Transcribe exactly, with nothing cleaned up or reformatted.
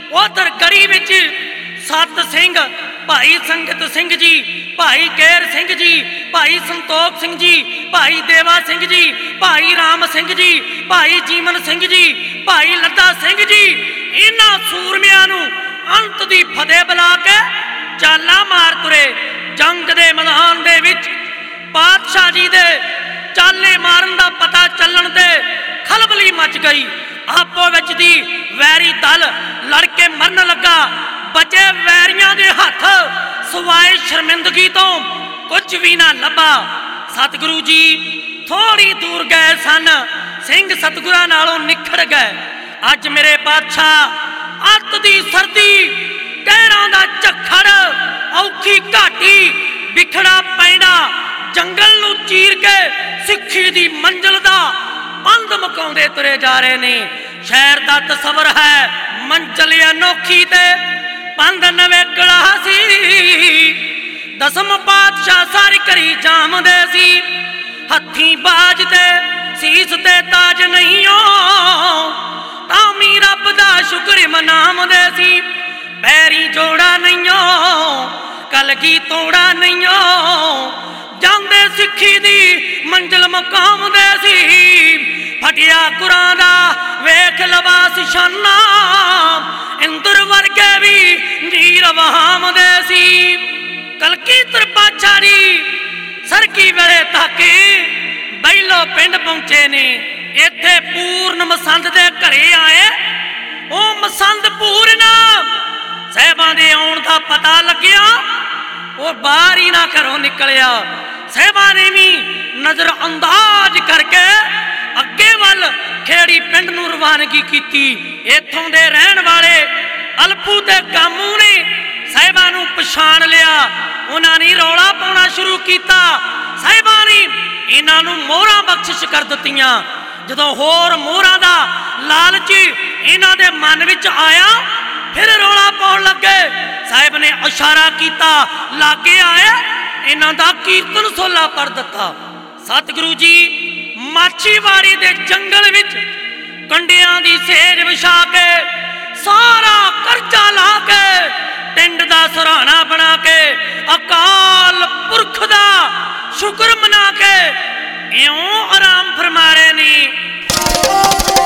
उधर गढ़ी विच सत सिंह भाई संगत सिंह जी, भाई केर सिंह जी, भाई संतोख सिंह जी, भाई देवा सिंह जी, भाई राम सिंह जी, भाई जीवन सिंह जी, भाई लद्दा सिंह जी, इन्हां सूरमियां नूं अंत दी फतेह बुला के चाला मार तुरे। जंग दे मैदान दे विच पातशाह जी दे चाले मारन दा पता चलन ते खलबली मच गई। आपो विच दी वैरी दल लड़के मरन लगा। बचे वैरियां दे हथ सवाए शर्मिंदगी तो कुछ भी ना लभा। सतगुरु जी थोड़ी दूर गए सन, सिंह सतगुरां नालों निखड़ गए। अज मेरे बादशाह अत दी सर्दी, कहरां दा झक्खड़, औखी घाटी, बिखड़ा पैंडा, जंगल नूं चीर के सिੱਖੀ दी मंजिल दा बंद मुकाउंदे तुरे जा रहे ने। शहर दा तस्वर है मंजिल अनोखी ते बंद नवेकड़ा सी। दसम पातशाह सारी करी जामदे सी, हथी बाज ते सीस ते ताज नहीं हो, तामी रब दा शुक्र मनामदे सी। पैरी जोड़ा नहीं हो, कलगी तोड़ा नहीं हो, जांदे सिੱਖੀ दी मंजिल मुकाम दे सी। फटिया कुरां दा वेख लबास शाना, इंद्र वर्गे भी नीर वहाम दे सी। कलगीधर पातशाह जी सरकी वेले ताके बैलो पिंड पहुंचे ने। इत्थे पूर्ण मसंद दे घरे आए। ओ मसंद पूर्ण साहिबां दे आउण दा पता लग्या, वो बाहर ही ना घरों निकलिया। साहिबा ने भी नजर अंदाज करके अगे वल खेड़ी पिंड नूं रवानगी की। इत्थों दे रहन वाले अलपू ते कामू ने साहिबा नूं पछाण लिया। उन्होंने रौला पाउणा शुरू किया। साहिबा ने इन्हां नूं मोहरां बख्शिश कर दित्तियां। जदों होर मोहरां दा लालच इन्हां दे मन विच आया, फिर रौला पाउण लगे। साहिब ने इशारा किया, लागे आए, इन्हां दा कीर्तन सोला पढ़ दिता। सतगुरु जी माछीवाड़ी दे जंगल विच कंडियां दी सेज विछा के, सारा करजा ला के, टिंड दा सराहना बना के, अकाल पुरख दा शुक्र मना के इउं आराम फरमा रहे ने।